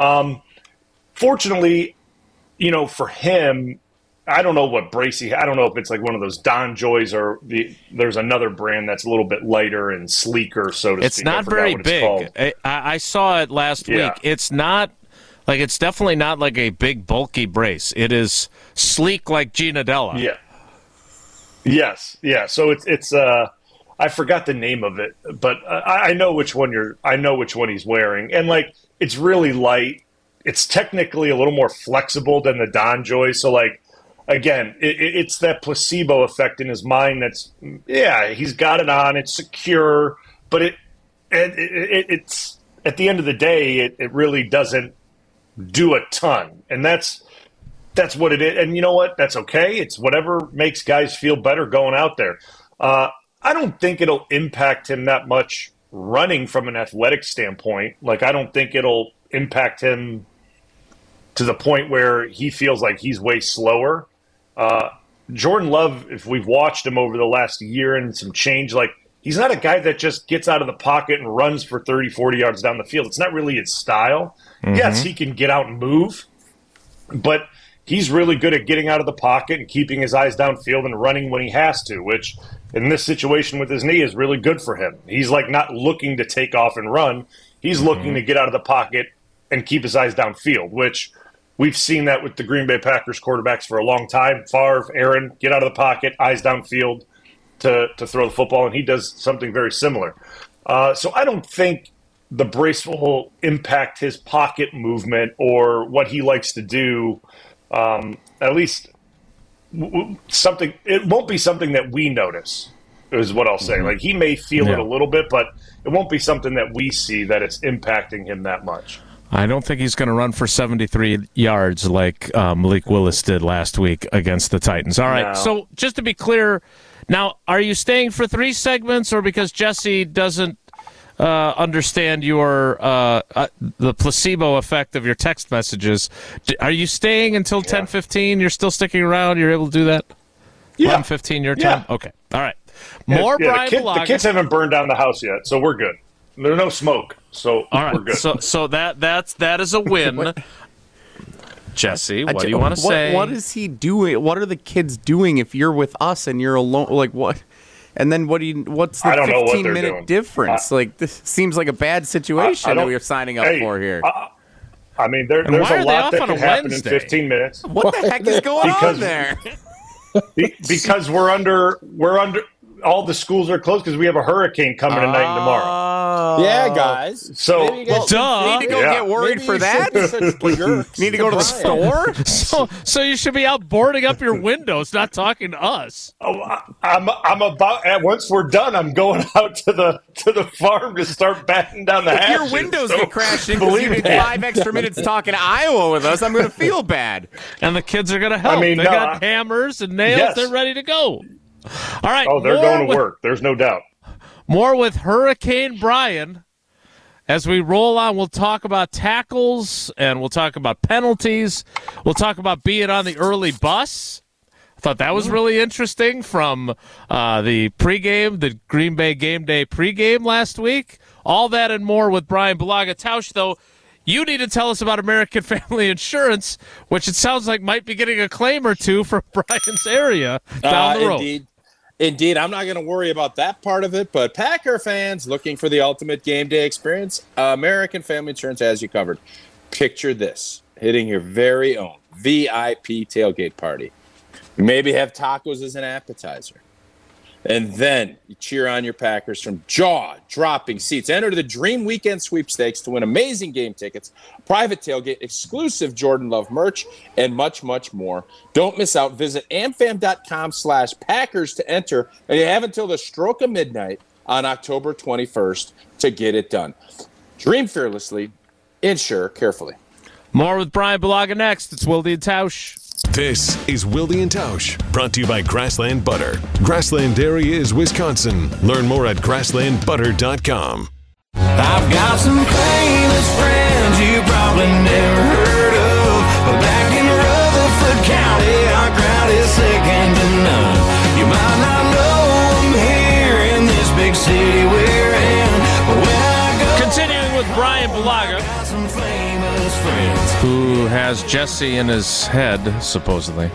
Fortunately, for him, I don't know what brace I don't know if it's like one of those Don Joys or there's another brand that's a little bit lighter and sleeker, so to speak. It's not very big. I saw it last week. It's not like, it's definitely not like a big bulky brace. It is sleek like Ginadella. Yeah. Yes. Yeah. So it's I forgot the name of it, but I know which one he's wearing, and like, it's really light. It's technically a little more flexible than the Don Joy. So, like, again, it's that placebo effect in his mind that's, he's got it on, it's secure, but it's at the end of the day, it really doesn't do a ton. And that's what it is. And you know what? That's okay. It's whatever makes guys feel better going out there. I don't think it'll impact him that much running from an athletic standpoint. Like, I don't think it'll impact him to the point where he feels like he's way slower. Jordan Love, if we've watched him over the last year and some change, like, he's not a guy that just gets out of the pocket and runs for 30, 40 yards down the field. It's not really his style. Mm-hmm. Yes, he can get out and move, but he's really good at getting out of the pocket and keeping his eyes downfield and running when he has to, which in this situation with his knee is really good for him. He's like not looking to take off and run. He's looking to get out of the pocket and keep his eyes downfield, which we've seen that with the Green Bay Packers quarterbacks for a long time. Favre, Aaron, get out of the pocket, eyes downfield to throw the football, and he does something very similar. So I don't think the brace will impact his pocket movement or what he likes to do. At least something. It won't be something that we notice, is what I'll say. Mm-hmm. Like, he may feel it a little bit, but it won't be something that we see that it's impacting him that much. I don't think he's going to run for 73 yards like Malik Willis did last week against the Titans. All right, So just to be clear, now, are you staying for 3 segments, or because Jesse doesn't understand your the placebo effect of your text messages, are you staying until 10:15? You're still sticking around? You're able to do that? 10:15 your time? Okay. All right. More Brian Bulaga. The kids haven't burned down the house yet, so we're good. There's no smoke, so all right. We're good. So that is a win. Jesse, what do you want to say? What is he doing? What are the kids doing if you're with us and you're alone? Like what? And then what's the 15-minute difference? This seems like a bad situation that we're signing up for here. I mean, there's a lot that can happen in 15 minutes. What the heck is going on there? Because we're under all the schools are closed because we have a hurricane coming tonight and tomorrow. Yeah, guys. So, need to go get worried for that? Need to go to the store? So you should be out boarding up your windows, not talking to us. I'm about once we're done, I'm going out to the farm to start batting down the hatches. If your windows get crashed in because you did 5 extra minutes talking to Iowa with us, I'm going to feel bad. And the kids are going to help. They got hammers and nails. Yes. They're ready to go. All right. Oh, they're going to work. There's no doubt. More with Hurricane Brian. As we roll on, we'll talk about tackles and we'll talk about penalties. We'll talk about being on the early bus. I thought that was really interesting from the pregame, the Green Bay Game Day pregame last week. All that and more with Brian Bulaga. Tausch, though, you need to tell us about American Family Insurance, which it sounds like might be getting a claim or two from Brian's area down the road. Indeed, I'm not going to worry about that part of it, but Packer fans looking for the ultimate game day experience, American Family Insurance has you covered. Picture this, hitting your very own VIP tailgate party. You maybe have tacos as an appetizer. And then you cheer on your Packers from jaw-dropping seats. Enter the Dream Weekend Sweepstakes to win amazing game tickets, private tailgate, exclusive Jordan Love merch, and much, much more. Don't miss out. Visit amfam.com/Packers to enter, and you have until the stroke of midnight on October 21st to get it done. Dream fearlessly, insure carefully. More with Brian Bulaga next. It's Wilde and Tausch. This is Wilde and Tausch, brought to you by Grassland Butter. Grassland Dairy is Wisconsin. Learn more at grasslandbutter.com. I've got some famous friends you probably never heard of, but back in Rutherford County, our crowd is second to none. You might not know them here in this big city we're in, but when I go, continuing with Brian Bulaga, I've got some famous friends. Who has Jesse in his head, supposedly.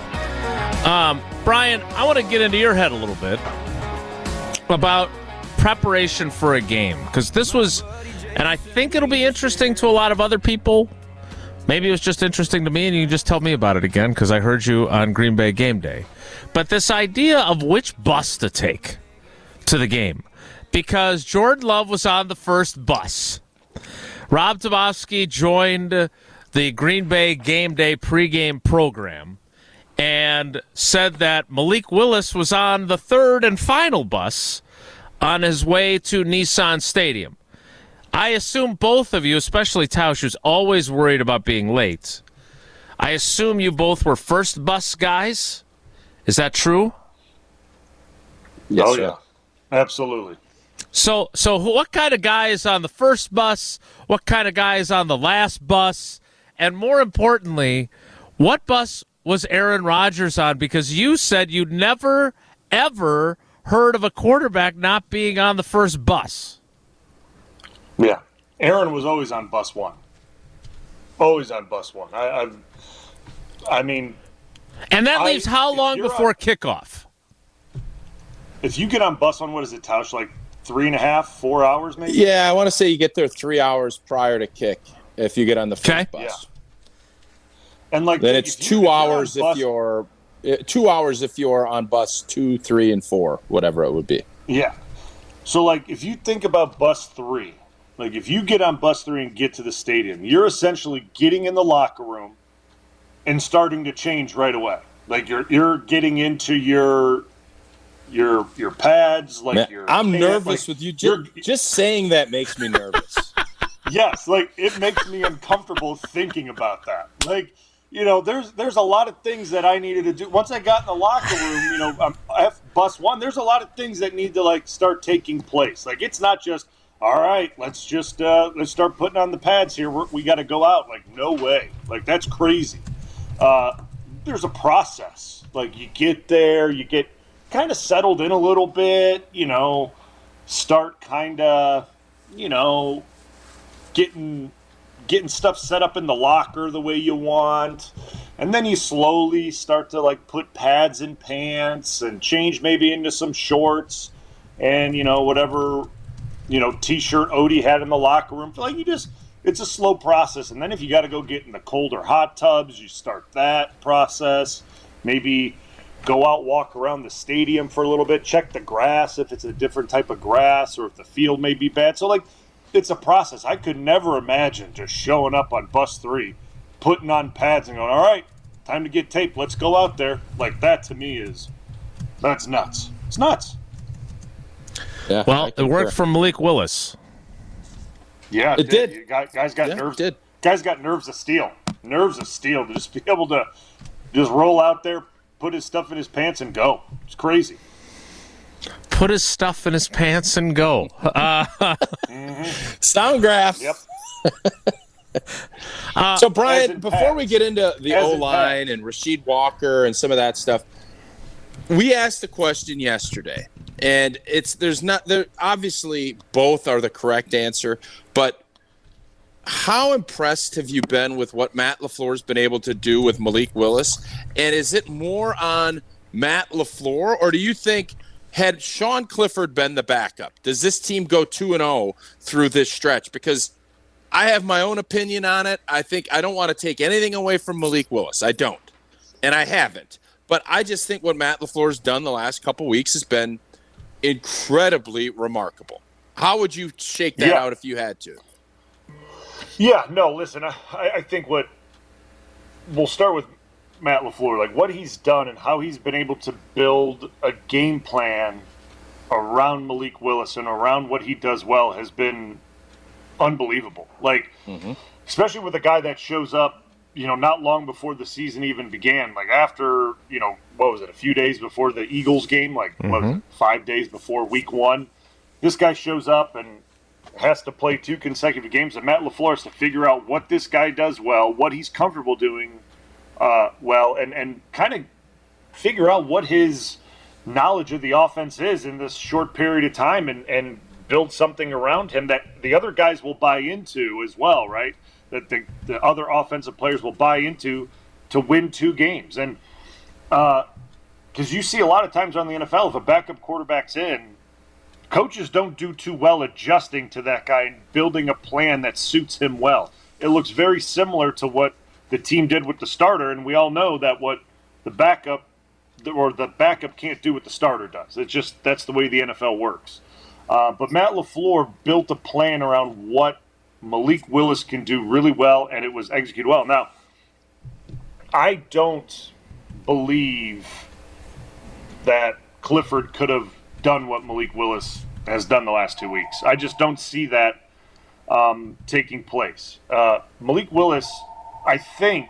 Brian, I want to get into your head a little bit about preparation for a game. Because this was, and I think it'll be interesting to a lot of other people. Maybe it was just interesting to me, and you can just tell me about it again, because I heard you on Green Bay Game Day. But this idea of which bus to take to the game. Because Jordan Love was on the first bus. Rob Domofsky joined the Green Bay Game Day pregame program and said that Malik Willis was on the third and final bus on his way to Nissan Stadium. I assume both of you, especially Tausch, who's always worried about being late, I assume you both were first bus guys? Is that true? Yes, yeah. Absolutely. So what kind of guy is on the first bus? What kind of guy is on the last bus? And more importantly, what bus was Aaron Rodgers on? Because you said you'd never, ever heard of a quarterback not being on the first bus. Yeah. Aaron was always on bus one. Always on bus one. I mean... And that leaves how long before kickoff? If you get on bus one, what is it, Tausch, like 3.5, 4 hours maybe? Yeah, I want to say you get there 3 hours prior to kick if you get on the first bus. Yeah. And like then it's 2 hours if you're 2 hours if you're on bus 2, 3, and 4, whatever it would be. Yeah. So like if you think about bus 3, like if you get on bus 3 and get to the stadium, you're essentially getting in the locker room and starting to change right away. Like you're getting into your pads, like Man, your. I'm nervous like, with you. Just saying that makes me nervous. Yes, like it makes me uncomfortable thinking about that. Like, you know, there's a lot of things that I needed to do once I got in the locker room. You know, F bus one. There's a lot of things that need to like start taking place. Like it's not just all right. Let's start putting on the pads here. We got to go out. Like no way. Like that's crazy. There's a process. Like you get there, you get kind of settled in a little bit, you know, start kind of, you know, getting getting stuff set up in the locker the way you want. And then you slowly start to like put pads in pants and change maybe into some shorts and, whatever, T-shirt Odie had in the locker room. Like it's a slow process. And then if you got to go get in the cold or hot tubs, you start that process. Maybe go out, walk around the stadium for a little bit, check the grass if it's a different type of grass or if the field may be bad. So, it's a process. I could never imagine just showing up on bus 3, putting on pads and going, all right, time to get taped. Let's go out there. Like, that to me that's nuts. It's nuts. Yeah, well, it worked for Malik Willis. Yeah, it did. Guys got nerves. Did. Guys got nerves of steel. Nerves of steel to just be able to just roll out there, put his stuff in his pants, and go. It's crazy. Put his stuff in his pants and go. Sound graph. Yep. So, Brian, before we get into the O-line and Rasheed Walker and some of that stuff, we asked the question yesterday, and obviously both are the correct answer, but how impressed have you been with what Matt LaFleur's been able to do with Malik Willis? And is it more on Matt LaFleur, or do you think had Sean Clifford been the backup, does this team go 2-0 through this stretch? Because I have my own opinion on it. I don't want to take anything away from Malik Willis. I don't. And I haven't. But I just think what Matt LaFleur's done the last couple weeks has been incredibly remarkable. How would you shake that out if you had to? Yeah, no, listen, I think we'll start with Matt LaFleur, like what he's done and how he's been able to build a game plan around Malik Willis and around what he does well has been unbelievable. Like, especially with a guy that shows up, not long before the season even began, like after, what was it, a few days before the Eagles game, like 5 days before week 1, this guy shows up and has to play 2 consecutive games, and Matt LaFleur has to figure out what this guy does well, what he's comfortable doing well, and kind of figure out what his knowledge of the offense is in this short period of time and build something around him that the other guys will buy into as well, right? That the other offensive players will buy into to win 2 games. And because you see a lot of times around the NFL, if a backup quarterback's in, coaches don't do too well adjusting to that guy and building a plan that suits him well. It looks very similar to what the team did with the starter, and we all know that what the backup can't do what the starter does. It's just that's the way the NFL works. But Matt LaFleur built a plan around what Malik Willis can do really well, and it was executed well. Now, I don't believe that Clifford could have done what Malik Willis has done the last 2 weeks. I just don't see that taking place. Malik Willis, I think,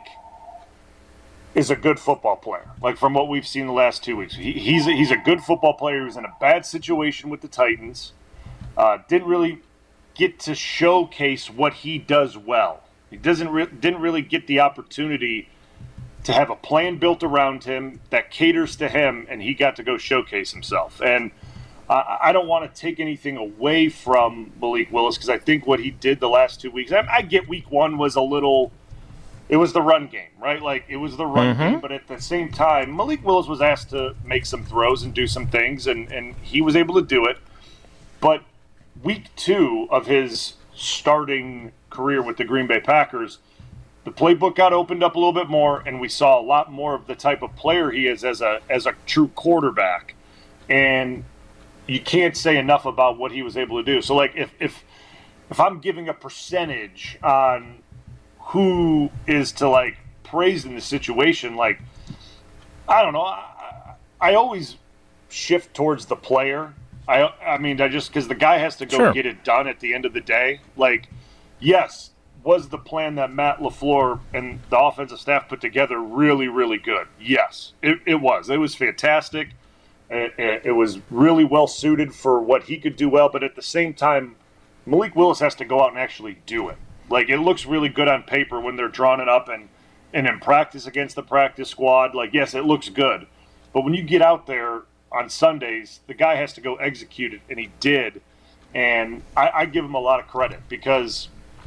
is a good football player. Like from what we've seen the last 2 weeks, he's a good football player. He was in a bad situation with the Titans. Didn't really get to showcase what he does well. He didn't really get the opportunity to have a plan built around him that caters to him, and he got to go showcase himself. And I don't want to take anything away from Malik Willis because I think what he did the last 2 weeks, I get week 1 was it was the run game, right? Like, it was the run game, but at the same time, Malik Willis was asked to make some throws and do some things, and he was able to do it. But week 2 of his starting career with the Green Bay Packers, the playbook got opened up a little bit more, and we saw a lot more of the type of player he is as a true quarterback. And you can't say enough about what he was able to do. So, like, if I'm giving a percentage on who is to, like, praise in the situation, like, I don't know. I always shift towards the player. I mean, because the guy has to go get it done at the end of the day. Like, yes, was the plan that Matt LaFleur and the offensive staff put together really, really good? Yes, it was. It was fantastic. It was really well suited for what he could do well. But at the same time, Malik Willis has to go out and actually do it. Like, it looks really good on paper when they're drawing it up and in practice against the practice squad. Like, yes, it looks good. But when you get out there on Sundays, the guy has to go execute it, and he did. And I give him a lot of credit because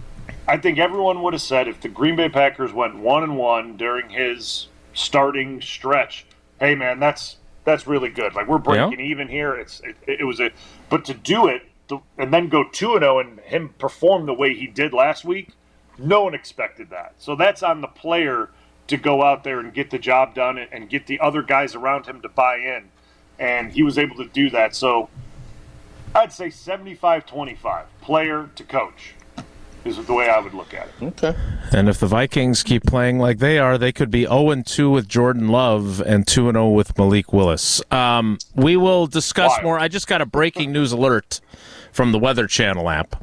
I think everyone would have said if the Green Bay Packers went 1-1 during his starting stretch, hey man, that's really good. Like, we're breaking even here. It was but to do it and then go 2-0 and him perform the way he did last week, no one expected that. So that's on the player to go out there and get the job done and get the other guys around him to buy in. And he was able to do that. So I'd say 75-25, player to coach, is the way I would look at it. Okay. And if the Vikings keep playing like they are, they could be 0-2 with Jordan Love and 2-0 with Malik Willis. We will discuss more. I just got a breaking news alert from the Weather Channel app.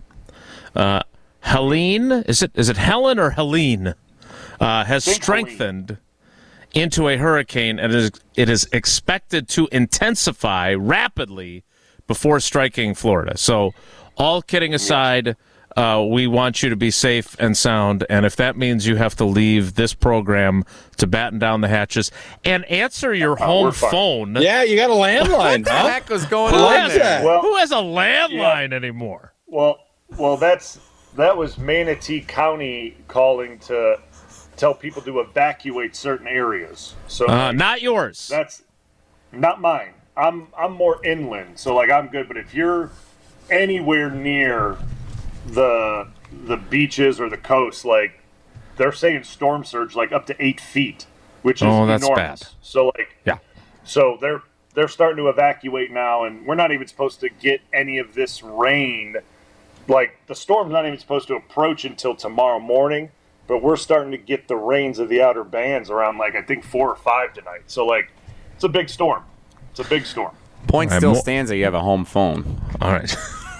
Helene, is it Helen or Helene, has strengthened into a hurricane, and it is expected to intensify rapidly before striking Florida. So, all kidding aside, we want you to be safe and sound, and if that means you have to leave this program to batten down the hatches and answer your home phone. Yeah, you got a landline. What the heck was going Who on there? Who has a landline anymore? Well, that was Manatee County calling to tell people to evacuate certain areas. So not yours. That's not mine. I'm more inland, so like I'm good. But if you're anywhere near the beaches or the coast, like they're saying storm surge like up to 8 feet, which is that's enormous. bad. So so they're starting to evacuate now, and we're not even supposed to get any of this rain. Like the storm's not even supposed to approach until tomorrow morning. But we're starting to get the rains of the outer bands around, like, I think 4 or 5 tonight. So, like, it's a big storm. It's a big storm. Point still stands that you have a home phone. All right.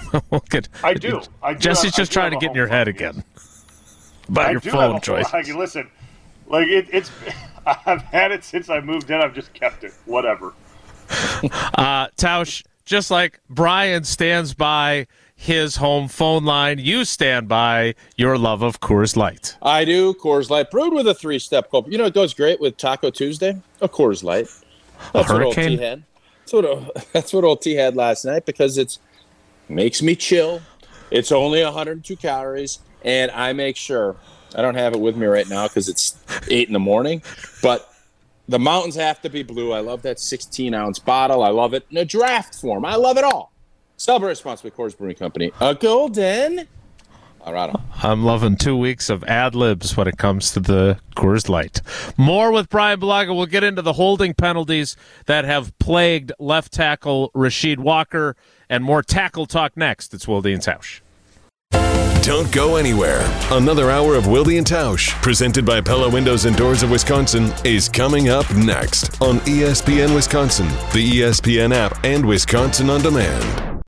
I do. Jesse's just trying to get in your head again about your phone choice. Listen, like, it's I've had it since I moved in. I've just kept it. Whatever. Tausch, just like Brian stands by his home phone line, you stand by your love of Coors Light. I do. Coors Light, brewed with a 3-step cold. You know, it goes great with Taco Tuesday. A Coors Light. That's what old T had. That's what old T had last night because it makes me chill. It's only 102 calories, and I make sure I don't have it with me right now because it's 8 in the morning. But the mountains have to be blue. I love that 16-ounce bottle. I love it in a draft form. I love it all. Celebrate responsibly, Coors Brewing Company. A Golden, Colorado. I'm loving 2 weeks of ad-libs when it comes to the Coors Light. More with Brian Bulaga. We'll get into the holding penalties that have plagued left tackle Rasheed Walker and more tackle talk next. It's Wilde and Tausch. Don't go anywhere. Another hour of Wilde and Tausch, presented by Pella Windows and Doors of Wisconsin, is coming up next on ESPN Wisconsin, the ESPN app, and Wisconsin On Demand.